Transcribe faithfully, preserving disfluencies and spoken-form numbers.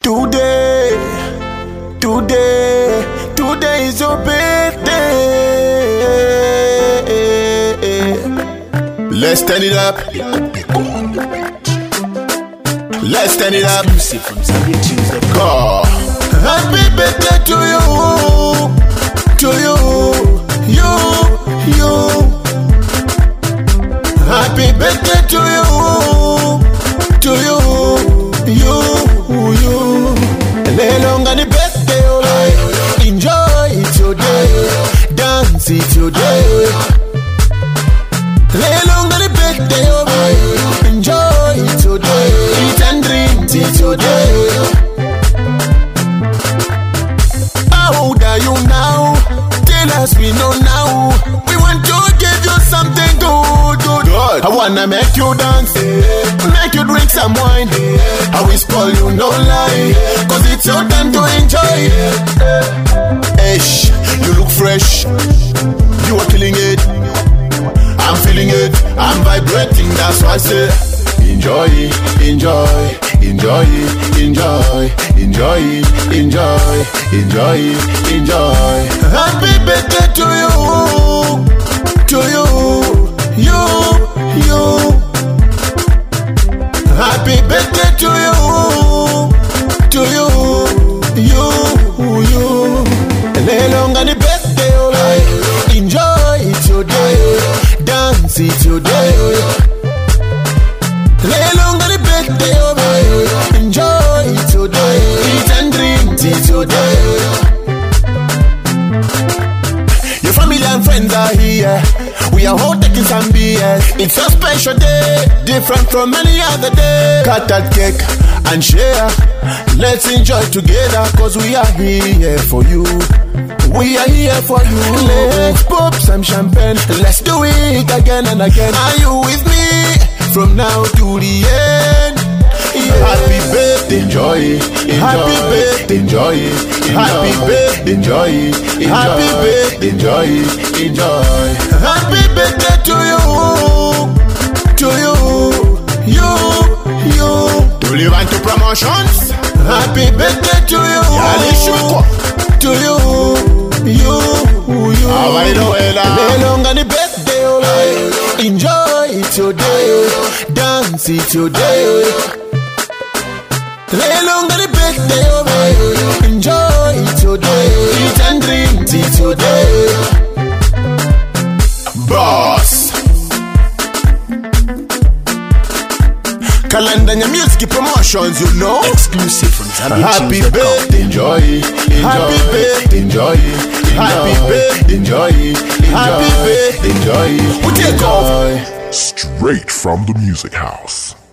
Today, today, today is your birthday. Let's turn it up. Let's turn it up. Go. Happy birthday to you, to you, you, you. Happy birthday to you, to you, you, you. Long on the birthday, oh, enjoy it your day, dance it your day. Long on the birthday, oh, enjoy it your day, eat and drink it your day. How old are you now? Tell us we know now. We want to give you something good, good, good. I wanna make you dance, make you drink some wine. I will spoil you, no lie, cause it's your time to enjoy. Ish, you look fresh, you are killing it. I'm feeling it, I'm vibrating, that's why I say enjoy, enjoy, enjoy, enjoy, enjoy, enjoy, enjoy, enjoy. Happy birthday to you, to you, you, you. Happy birthday to you, to you, you, you. Lay long on the birthday, oh, enjoy it your day, dance it your day. Lay long on the birthday, oh, enjoy it your day, eat and drink it your day. Your family and friends are here, we are all taking some beers. It's a special day, different from any other day. Cut that cake and share, let's enjoy together, cause we are here for you. We are here for you. Let's pop some champagne, let's do it again and again. Are you with me? From now to the end. Yeah. Happy birthday, enjoy it. Happy birthday, enjoy it. Happy birthday, enjoy it. Happy birthday, enjoy it. Enjoy. Happy birthday to you, to you, you, you. To live on to promotions. Happy birthday to you, to you, you, you. Lay long on the birthday, oh, enjoy it your day, dance it your day. Lay long on the birthday, oh, enjoy it your day, eat and drink it your day. Boss Kalandanya Music Promotions, you know. Exclusive from Zambia. Happy birthday, enjoy it. Happy birthday, enjoy it. Happy birthday, enjoy it. Happy birthday, enjoy it. We take off straight from the music house.